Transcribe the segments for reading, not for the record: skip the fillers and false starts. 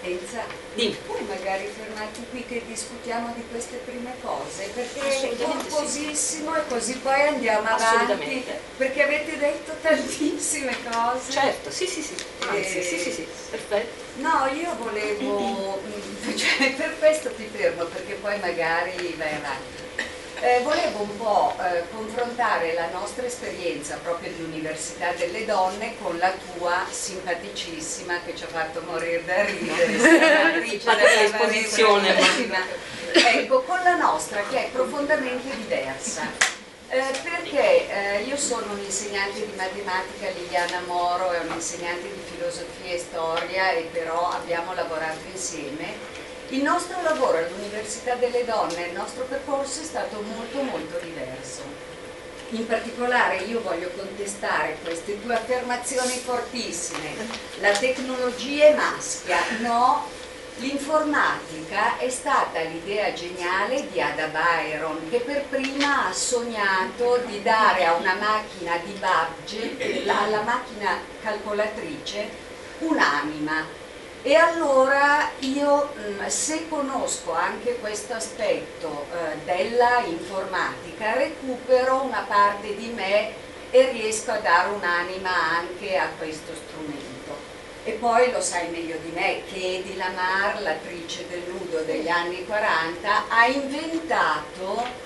Enza, puoi magari fermarti qui che discutiamo di queste prime cose, perché è corposissimo e così poi andiamo avanti, perché avete detto tantissime cose. Certo, sì, anzi, sì, perfetto. No, io volevo, cioè per questo ti fermo, perché poi magari vai avanti. Volevo un po' confrontare la nostra esperienza proprio di Università delle Donne con la tua simpaticissima, che ci ha fatto morire da ridere, esposizione. Ecco, con la nostra che è profondamente diversa. Perché io sono un'insegnante di matematica, Liliana Moro è un'insegnante di filosofia e storia, e però abbiamo lavorato insieme. Il nostro lavoro all'Università delle Donne, il nostro percorso è stato molto diverso. In particolare io voglio contestare queste due affermazioni fortissime. La tecnologia è maschia, no. L'informatica è stata l'idea geniale di Ada Byron, che per prima ha sognato di dare a una macchina di Babbage, alla macchina calcolatrice, un'anima. E allora io, se conosco anche questo aspetto della informatica, recupero una parte di me e riesco a dare un'anima anche a questo strumento. E poi lo sai meglio di me che Hedy Lamarr, l'attrice del nudo degli anni 40, ha inventato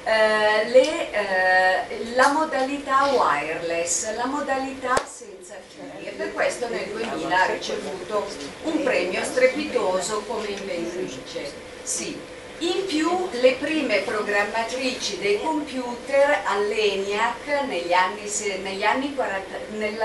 la modalità wireless, la modalità senza fili, e per questo nel 2000 ha ricevuto un premio strepitoso come inventrice. Sì. In più le prime programmatrici dei computer all'ENIAC nel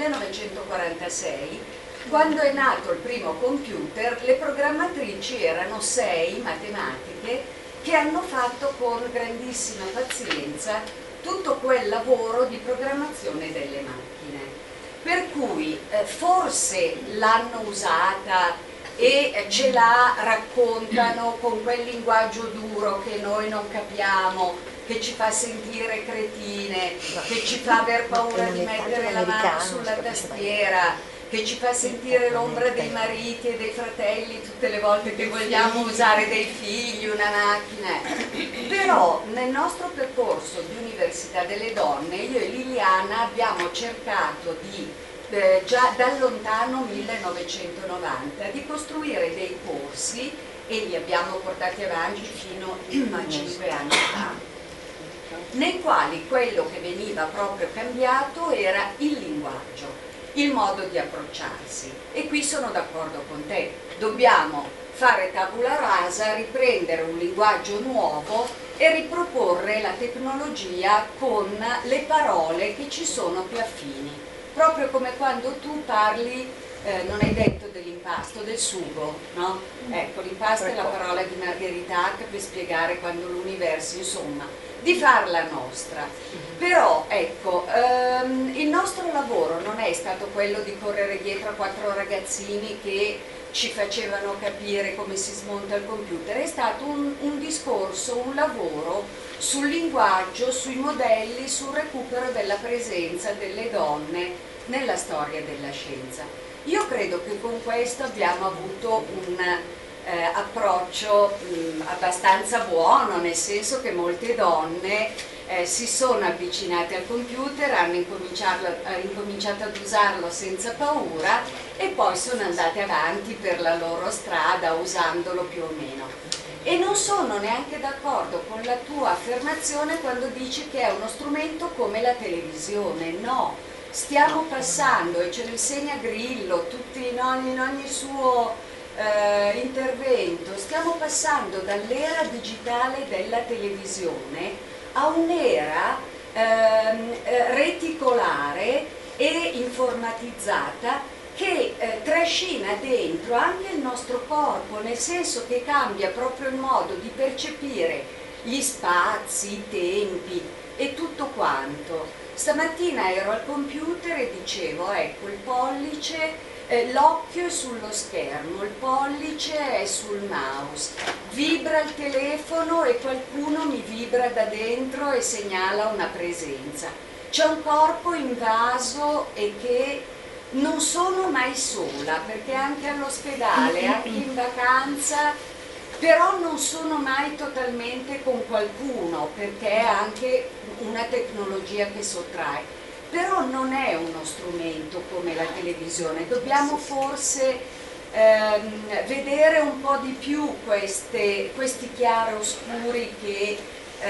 1946, quando è nato il primo computer, le programmatrici erano 6 matematiche che hanno fatto con grandissima pazienza tutto quel lavoro di programmazione delle macchine. Per cui forse l'hanno usata e ce la raccontano con quel linguaggio duro che noi non capiamo, che ci fa sentire cretine, che ci fa aver paura di mettere la mano sulla tastiera, che ci fa sentire l'ombra dei mariti e dei fratelli tutte le volte che vogliamo usare dei figli, una macchina. Però nel nostro percorso di Università delle Donne, io e Liliana abbiamo cercato di, già dal lontano 1990, di costruire dei corsi, e li abbiamo portati avanti fino a 5 anni fa, nei quali quello che veniva proprio cambiato era il linguaggio, il modo di approcciarsi. E qui sono d'accordo con te, dobbiamo fare tabula rasa, riprendere un linguaggio nuovo e riproporre la tecnologia con le parole che ci sono più affini, proprio come quando tu parli, non hai detto dell'impasto, del sugo, no? Ecco, l'impasto è la parola di Margherita Hack per spiegare quando l'universo, insomma, di farla nostra. Però ecco, il nostro lavoro non è stato quello di correre dietro a 4 ragazzini che ci facevano capire come si smonta il computer, è stato un discorso, un lavoro sul linguaggio, sui modelli, sul recupero della presenza delle donne nella storia della scienza. Io credo che con questo abbiamo avuto un approccio abbastanza buono, nel senso che molte donne si sono avvicinate al computer, hanno incominciato ad usarlo senza paura e poi sono andate avanti per la loro strada usandolo più o meno. E non sono neanche d'accordo con la tua affermazione quando dici che è uno strumento come la televisione. No, stiamo passando, e ce lo insegna Grillo in ogni suo intervento, stiamo passando dall'era digitale della televisione a un'era reticolare e informatizzata che trascina dentro anche il nostro corpo, nel senso che cambia proprio il modo di percepire gli spazi, i tempi e tutto quanto. Stamattina ero al computer e dicevo, ecco, il pollice, l'occhio è sullo schermo, il pollice è sul mouse, vibra il telefono e qualcuno mi vibra da dentro e segnala una presenza. C'è un corpo invaso e che non sono mai sola, perché anche all'ospedale, anche in vacanza, però non sono mai totalmente con qualcuno, perché è anche una tecnologia che sottrae. Però non è uno strumento come la televisione, dobbiamo forse vedere un po' di più questi chiaroscuri che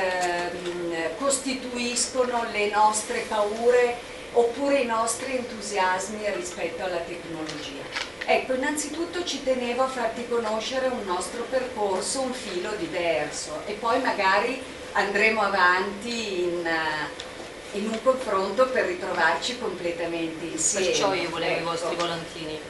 costituiscono le nostre paure oppure i nostri entusiasmi rispetto alla tecnologia. Ecco, innanzitutto ci tenevo a farti conoscere un nostro percorso, un filo diverso, e poi magari andremo avanti in un confronto per ritrovarci completamente insieme. Perciò io volevo i vostri volantini.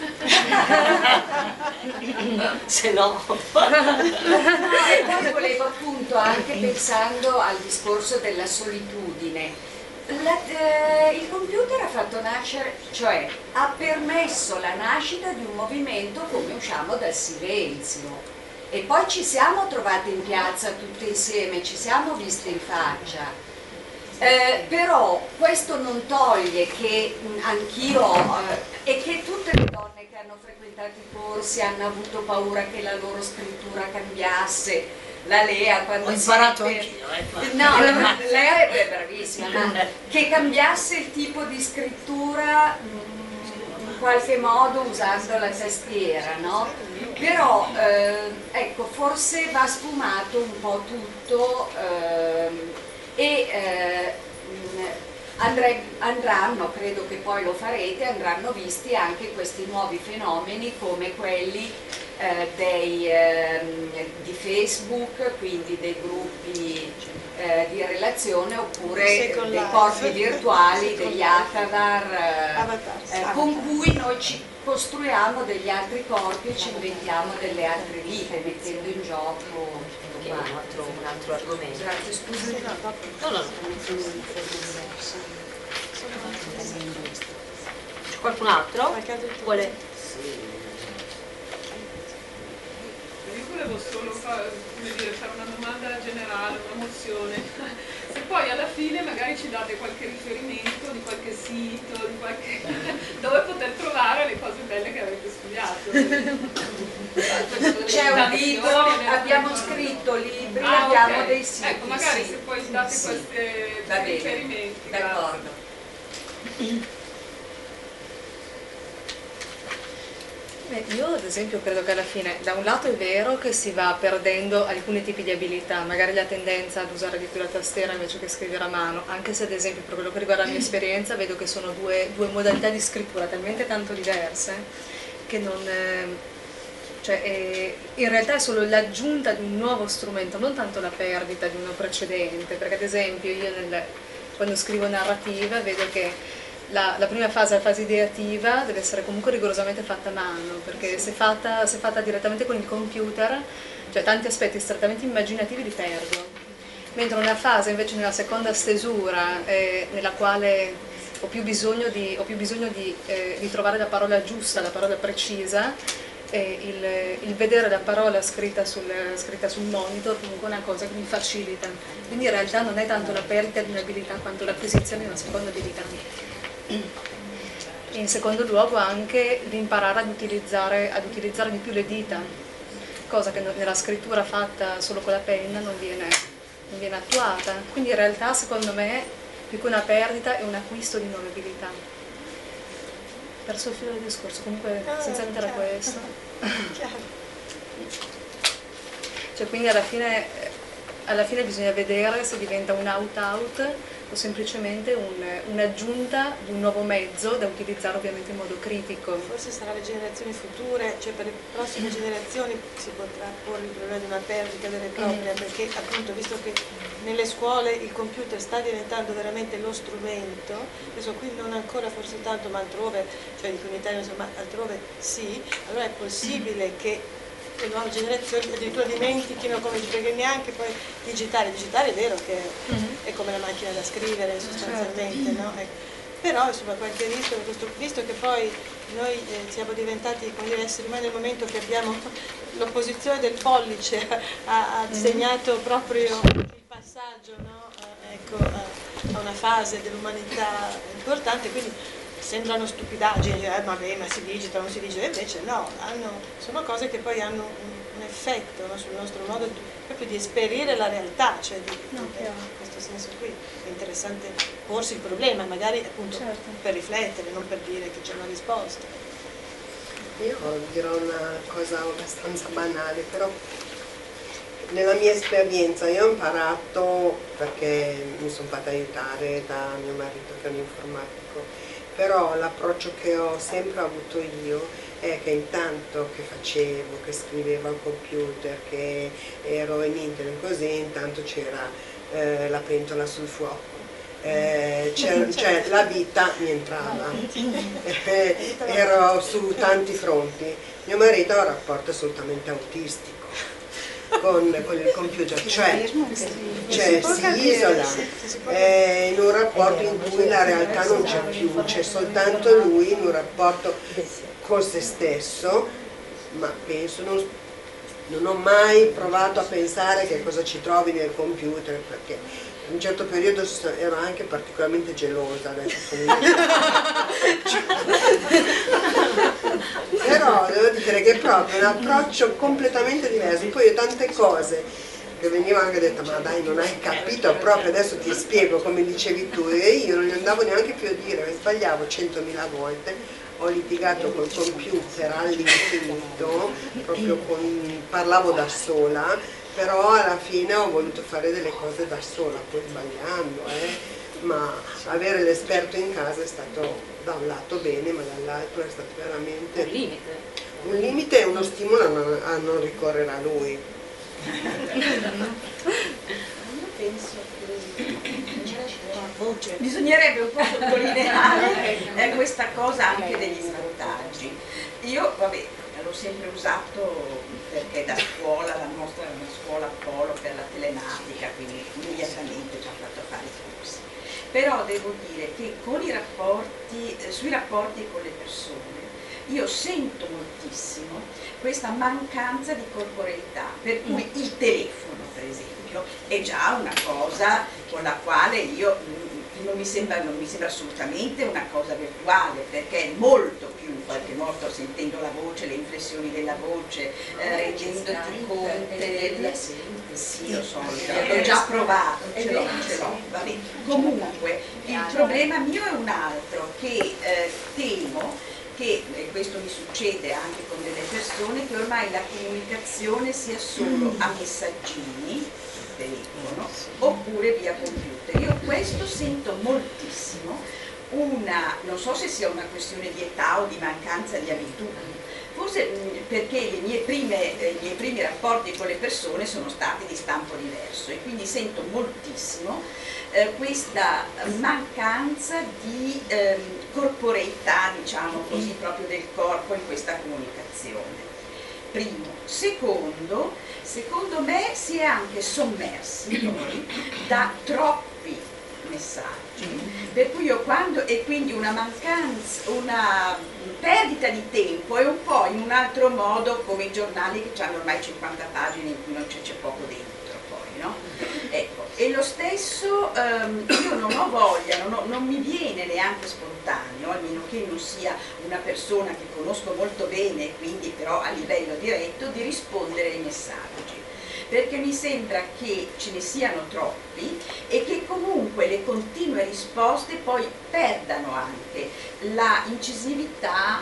Se no. E poi volevo appunto, anche pensando al discorso della solitudine, il computer ha fatto nascere, cioè ha permesso la nascita di un movimento come usciamo dal silenzio, e poi ci siamo trovate in piazza tutte insieme, ci siamo viste in faccia. Però questo non toglie che anch'io e che tutte le donne che hanno frequentato i corsi hanno avuto paura che la loro scrittura cambiasse. La Lea quando ho imparato anch'io. No, Lea è bravissima, ma che cambiasse il tipo di scrittura in qualche modo usando la tastiera, no? Però ecco, forse va sfumato un po' tutto e andranno, credo che poi lo farete, andranno visti anche questi nuovi fenomeni come quelli di Facebook, quindi dei gruppi di relazione, oppure dei corpi virtuali, degli avatar, con cui noi ci costruiamo degli altri corpi e ci inventiamo delle altre vite, mettendo in gioco un altro argomento. Grazie, scusi. No. C'è qualcun altro? Vuole? Io volevo solo fare una domanda generale, una mozione. Se poi alla fine magari ci date qualche riferimento di qualche sito, dove poter trovare le cose belle che avete studiato. C'è un libro, abbiamo scritto libri, abbiamo okay. dei siti. Ecco, magari sì. Se poi date questi riferimenti. D'accordo. Io ad esempio credo che alla fine da un lato è vero che si va perdendo alcuni tipi di abilità, magari la tendenza ad usare di più la tastiera invece che scrivere a mano, anche se ad esempio per quello che riguarda la mia esperienza vedo che sono due modalità di scrittura talmente tanto diverse che non... cioè in realtà è solo l'aggiunta di un nuovo strumento, non tanto la perdita di uno precedente, perché ad esempio io quando scrivo narrativa vedo che la prima fase, la fase ideativa, deve essere comunque rigorosamente fatta a mano, perché se fatta direttamente con il computer, cioè tanti aspetti strettamente immaginativi li perdo. Mentre una fase invece nella seconda stesura, nella quale ho più bisogno di trovare la parola giusta, la parola precisa, il vedere la parola scritta sul monitor comunque è una cosa che mi facilita. Quindi in realtà non è tanto la perdita di un'abilità quanto l'acquisizione di una seconda abilità. E in secondo luogo anche l'imparare ad utilizzare di più le dita, cosa che nella scrittura fatta solo con la penna non viene attuata. Quindi in realtà secondo me più che una perdita è un acquisto di nuove abilità. Perso il filo del discorso, comunque senza entrare a questo. Cioè quindi alla fine bisogna vedere se diventa un out-out o semplicemente un'aggiunta di un nuovo mezzo da utilizzare ovviamente in modo critico. Forse sarà le generazioni future, cioè per le prossime generazioni si potrà porre il problema di una perdita vera e propria, perché appunto visto che nelle scuole il computer sta diventando veramente lo strumento, adesso qui non ancora forse tanto, ma altrove, cioè dico in Italia insomma, altrove sì, allora è possibile che le nuove generazioni addirittura dimentichino come, perché neanche poi digitale è vero che è come la macchina da scrivere sostanzialmente, no? Però insomma qualche rischio, visto che poi noi siamo diventati come dire, esseri umani nel momento che abbiamo l'opposizione del pollice ha segnato proprio il passaggio, no? Ecco, a una fase dell'umanità importante, quindi sembrano stupidaggini, vabbè, ma si digita, non si digita, invece no, sono cose che poi hanno un effetto, no, sul nostro modo proprio di esperire la realtà, cioè in questo senso qui è interessante porsi il problema, magari appunto per riflettere, non per dire che c'è una risposta. Io dirò una cosa abbastanza banale, però nella mia esperienza io ho imparato, perché mi sono fatta aiutare da mio marito che è un informatico, però l'approccio che ho sempre avuto io è che intanto che facevo, che scrivevo al computer, che ero in internet così, intanto c'era la pentola sul fuoco. Cioè la vita mi entrava, ero su tanti fronti. Mio marito ha un rapporto assolutamente autistico con il computer, cioè si isola in un rapporto in cui la realtà non c'è più, c'è soltanto lui in un rapporto con se stesso, ma penso non ho mai provato a pensare che cosa ci trovi nel computer, perché in un certo periodo ero anche particolarmente gelosa, adesso sono però devo dire che è proprio un approccio completamente diverso. Poi io tante cose che veniva anche detta, ma dai, non hai capito proprio, adesso ti spiego come dicevi tu, e io non gli andavo neanche più a dire, sbagliavo 100.000 volte, ho litigato col computer all'infinito, proprio parlavo da sola, però alla fine ho voluto fare delle cose da sola, poi sbagliando, ma avere l'esperto in casa è stato da un lato bene, ma dall'altro è stato veramente un limite e uno stimolo a non ricorrere a lui. Bisognerebbe un po' sottolineare questa cosa anche degli svantaggi. Io, vabbè, l'ho sempre usato perché da scuola, la nostra è una scuola polo per la telematica, quindi immediatamente ci ha fatto fare i corsi. Però devo dire che con i rapporti, sui rapporti con le persone, io sento moltissimo questa mancanza di corporeità, per cui il telefono, per esempio, è già una cosa con la quale io non mi sembra assolutamente una cosa virtuale, perché è molto più in qualche modo, sentendo la voce, le inflessioni della voce, rendendoti conto del... Sì, lo so, l'ho già provato, ce l'ho, vabbè. Comunque, il problema mio è un altro, che temo che, e questo mi succede anche con delle persone, che ormai la comunicazione sia solo a messaggini, telefono, oppure via computer. Io questo sento moltissimo, non so se sia una questione di età o di mancanza di abitudini, forse perché i miei primi rapporti con le persone sono stati di stampo diverso e quindi sento moltissimo questa mancanza di corporeità, diciamo così, proprio del corpo in questa comunicazione. Primo. Secondo me si è anche sommersi noi da troppi messaggi, per cui e quindi una mancanza, una perdita di tempo è un po' in un altro modo come i giornali che hanno ormai 50 pagine in cui non c'è poco dentro poi, no? Ecco, e lo stesso io non ho voglia, non mi viene neanche spontaneo, almeno che non sia una persona che conosco molto bene, quindi però a livello diretto, di rispondere ai messaggi, perché mi sembra che ce ne siano troppi e che comunque le continue risposte poi perdano anche la incisività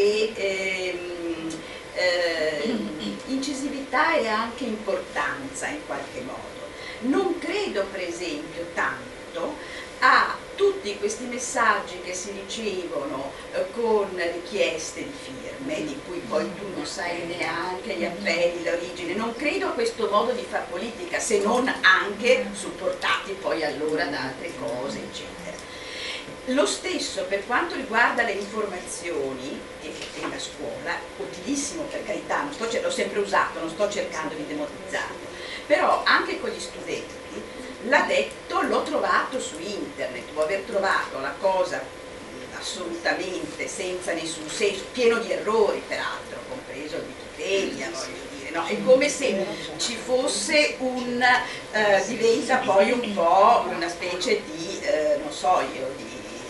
e anche importanza in qualche modo. Non credo per esempio tanto a tutti questi messaggi che si ricevono con richieste di firme, di cui poi tu non sai neanche gli appelli, l'origine. Non credo a questo modo di far politica, se non anche supportati poi allora da altre cose, eccetera. Lo stesso per quanto riguarda le informazioni, che nella scuola, utilissimo per carità, l'ho sempre usato, non sto cercando di demonizzarlo, però anche con gli studenti, l'ha detto, l'ho trovato su internet, può aver trovato la cosa assolutamente senza nessun senso, pieno di errori peraltro, compreso il Wikipedia, voglio dire, no? È come se ci fosse diventa poi un po' una specie di, non so io, di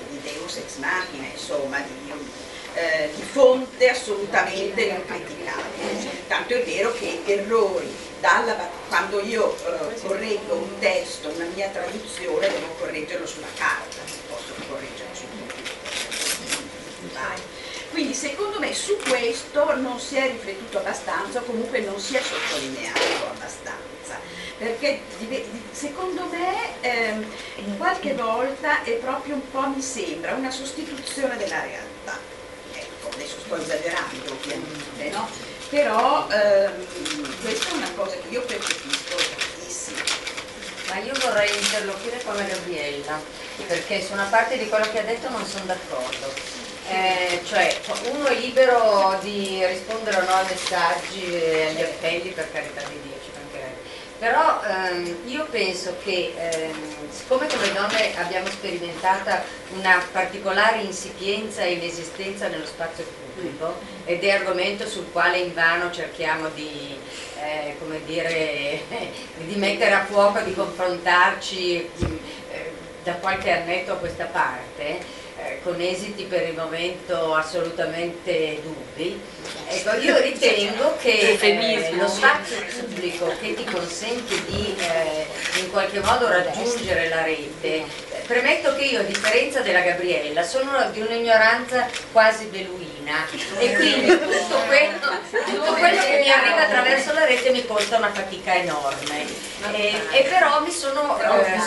deus ex machina, insomma, di fonte assolutamente non criticabile. Tanto è vero che errori, quando io correggo un testo, una mia traduzione, devo correggerlo sulla carta, non posso correggerlo sul computer. Quindi secondo me su questo non si è riflettuto abbastanza, o comunque non si è sottolineato abbastanza, perché secondo me qualche volta è proprio un po', mi sembra, una sostituzione della realtà. Ecco, adesso sto esagerando ovviamente, no? Però questa è una cosa che io percepisco tantissimo. Ma io vorrei interloquire con la Gabriella, perché su una parte di quello che ha detto non sono d'accordo. Cioè, uno è libero di rispondere o no ai messaggi e agli appelli, per carità di Dio, ci mancherebbe. Però io penso che siccome come donne abbiamo sperimentata una particolare insipienza e inesistenza nello spazio pubblico, ed è argomento sul quale invano cerchiamo di, come dire, di mettere a fuoco, di confrontarci da qualche annetto a questa parte, con esiti per il momento assolutamente dubbi. Ecco, io ritengo che lo spazio pubblico che ti consente di in qualche modo raggiungere la rete, premetto che io, a differenza della Gabriella, sono di un'ignoranza quasi beluina, e quindi tutto quello che mi arriva attraverso la rete mi costa una fatica enorme, e però mi sono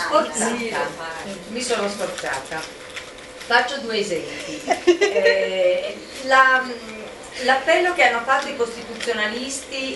sforzata. Faccio due esempi. L'appello che hanno fatto i costituzionalisti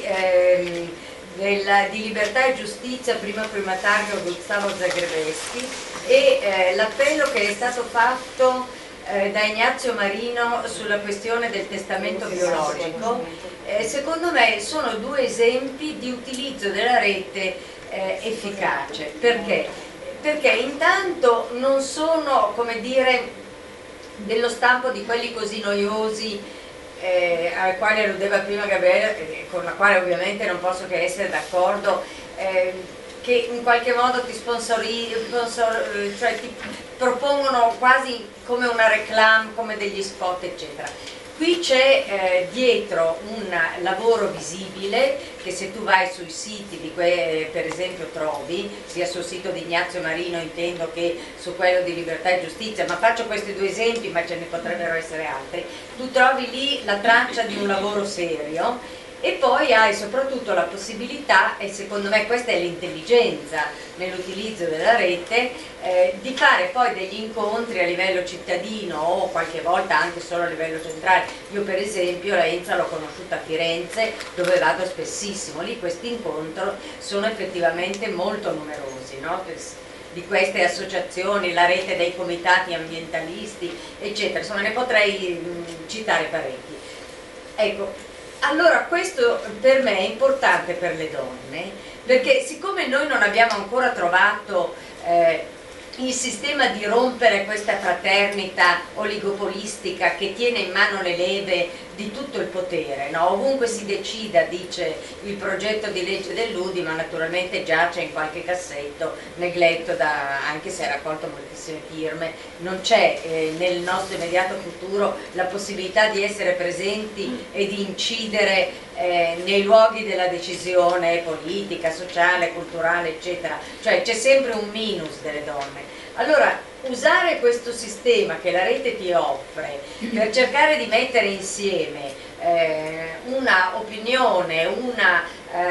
di Libertà e Giustizia, primo firmatario Gustavo Zagrebeschi, e l'appello che è stato fatto da Ignazio Marino sulla questione del testamento biologico, secondo me sono due esempi di utilizzo della rete efficace. Perché? Perché intanto non sono, come dire, dello stampo di quelli così noiosi ai quali alludeva prima Gabriele, con la quale ovviamente non posso che essere d'accordo, che in qualche modo ti cioè ti propongono quasi come una reclame, come degli spot, eccetera. Qui c'è dietro un lavoro visibile che, se tu vai sui siti di per esempio trovi, sia sul sito di Ignazio Marino intendo che su quello di Libertà e Giustizia, ma faccio questi due esempi, ma ce ne potrebbero essere altri, tu trovi lì la traccia di un lavoro serio. E poi hai soprattutto la possibilità, e secondo me questa è l'intelligenza nell'utilizzo della rete, di fare poi degli incontri a livello cittadino o qualche volta anche solo a livello centrale. Io per esempio la Enza l'ho conosciuta a Firenze, dove vado spessissimo, lì questi incontri sono effettivamente molto numerosi, no? Di queste associazioni, la rete dei comitati ambientalisti, eccetera, insomma ne potrei citare parecchi. Ecco. Allora questo per me è importante per le donne, perché siccome noi non abbiamo ancora trovato il sistema di rompere questa fraternità oligopolistica che tiene in mano le leve di tutto il potere, no? Ovunque si decida, dice il progetto di legge dell'UDI, ma naturalmente giace in qualche cassetto, negletto anche se ha raccolto moltissime firme. Non c'è nel nostro immediato futuro la possibilità di essere presenti e di incidere nei luoghi della decisione politica, sociale, culturale, eccetera. Cioè c'è sempre un minus delle donne. Allora, usare questo sistema che la rete ti offre per cercare di mettere insieme una opinione, una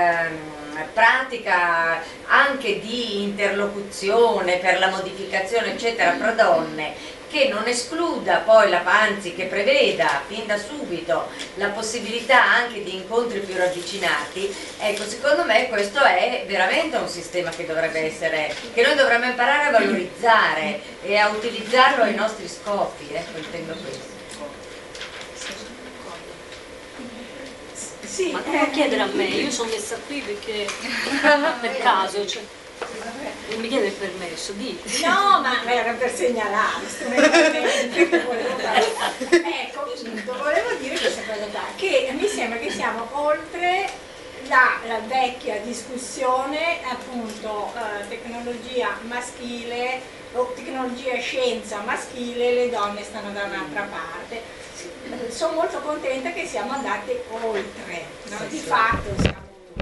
pratica anche di interlocuzione per la modificazione, eccetera, fra donne, che non escluda poi, anzi che preveda fin da subito la possibilità anche di incontri più ravvicinati, ecco, secondo me questo è veramente un sistema che dovrebbe essere, che noi dovremmo imparare a valorizzare e a utilizzarlo ai nostri scopi, ecco, intendo questo. Sì, ma non chiedere a me, io sono messa qui perché per caso, cioè, non mi chiede il permesso, dite. No, ma era per segnalare strumentalmente che volevo fare. Ecco, appunto, volevo dire questa cosa qua, che mi sembra che siamo oltre la vecchia discussione appunto tecnologia maschile o tecnologia e scienza maschile, le donne stanno da un'altra parte. Sono molto contenta che siamo andate oltre, no? Di fatto siamo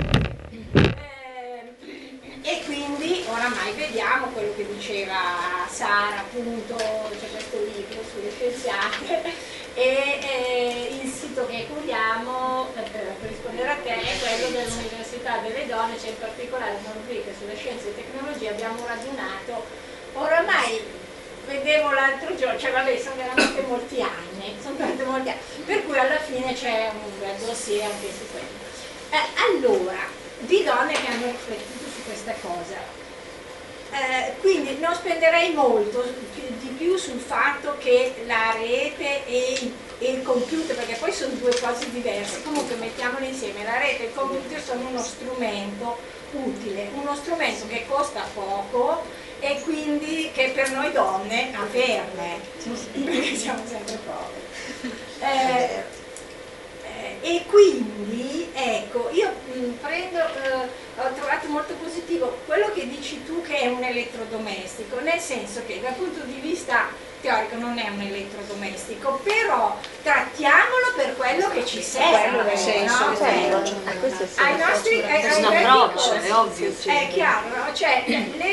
e quindi oramai vediamo quello che diceva Sara, appunto, c'è questo libro sulle scienziate e il sito che curiamo, per rispondere a te, è quello dell'Università delle Donne, c'è in particolare una rubrica sulle scienze e tecnologie. Abbiamo radunato, oramai vedevo l'altro giorno, cioè vabbè, sono veramente molti anni, per cui alla fine c'è un bel dossier anche su quello. Allora, di donne che hanno riflettuto su questa cosa. Quindi non spenderei molto di più sul fatto che la rete e il computer, perché poi sono due cose diverse, comunque mettiamole insieme, la rete e il computer sono uno strumento utile, uno strumento che costa poco e quindi che per noi donne averne, perché siamo sempre povere. E quindi ecco, io ho trovato molto positivo quello che dici tu, che è un elettrodomestico, nel senso che dal punto di vista teorico non è un elettrodomestico, però trattiamolo per quello che ci serve, no? Ai nostri approccio, è ovvio. è chiaro, no? Cioè,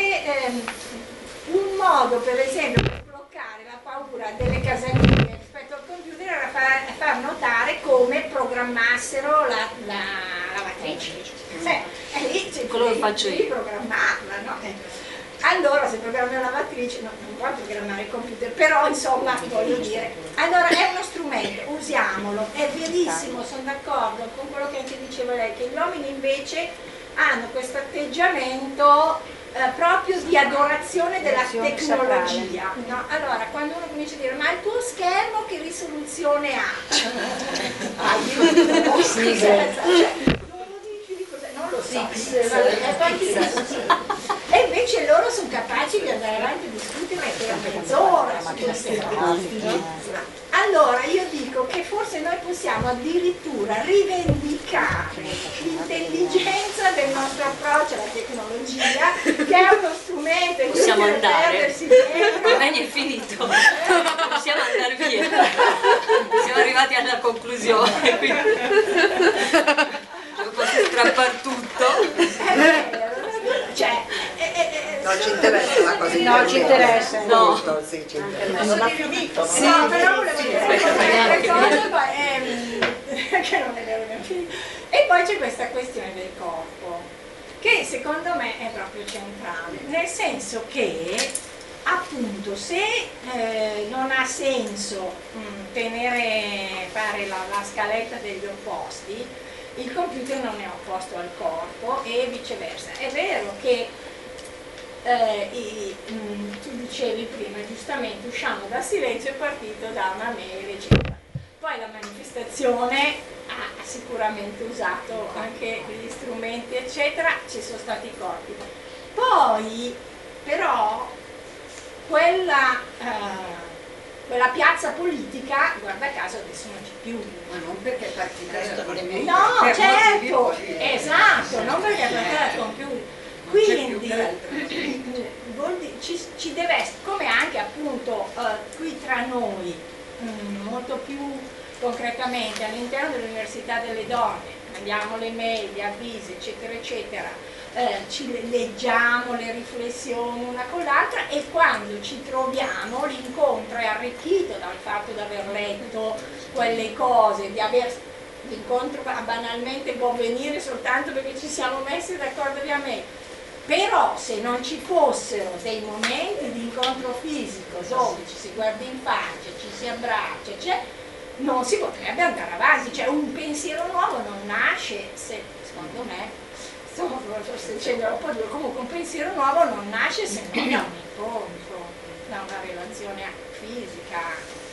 un modo per esempio per bloccare la paura delle casalinghe rispetto al computer era far notare come programmassero la lavatrice. E lì quello che faccio io. Programmarla, no? Allora, se programmi una lavatrice, no, non puoi programmare il computer, però insomma, voglio dire, allora è uno strumento, usiamolo, è verissimo, sono d'accordo con quello che anche diceva lei, che gli uomini invece hanno questo atteggiamento proprio di adorazione della tecnologia, no? Allora, quando uno comincia a dire ma il tuo schermo che risoluzione ha? Non lo so, e invece loro sono capaci di andare avanti a discutere per mezz'ora su queste cose. Allora io dico che forse noi possiamo addirittura rivendicare l'intelligenza del nostro approccio alla tecnologia, che è uno strumento in cui possiamo andare, perdersi dentro. ormai è finito, possiamo andare via, siamo arrivati alla conclusione, quindi io posso strappare tutto. Cioè, no, ci interessa la cosa. No, ci interessa. Molto, sì, ci interessa. Non ha finito. sì, no, però volevo dire che non è vero neanche io. E poi c'è questa questione del corpo, che secondo me è proprio centrale, nel senso che appunto se non ha senso fare la scaletta degli opposti, il computer non è opposto al corpo e viceversa. È vero che tu dicevi prima, giustamente, usciamo dal silenzio, è partito da una mail, eccetera. Poi la manifestazione ha sicuramente usato anche gli strumenti, eccetera, ci sono stati i corpi. Poi, però, quella piazza politica, guarda caso, adesso non c'è più. Ma non perché è partita dal computer. No, certo, esatto, non perché è partita dal computer. Quindi ci deve essere, come anche appunto qui tra noi, molto più concretamente all'interno dell'Università delle Donne, mandiamo le mail, gli avvisi, eccetera, eccetera, ci leggiamo le riflessioni una con l'altra e quando ci troviamo l'incontro è arricchito dal fatto di aver letto quelle cose, di aver l'incontro banalmente può venire soltanto perché ci siamo messi d'accordo via mail. Però se non ci fossero dei momenti di incontro fisico dove ci si guarda in faccia, ci si abbraccia, non si potrebbe andare avanti, cioè un pensiero nuovo non nasce, secondo me, forse dicendo un po' duro, comunque un pensiero nuovo non nasce se non da un incontro, da una relazione fisica.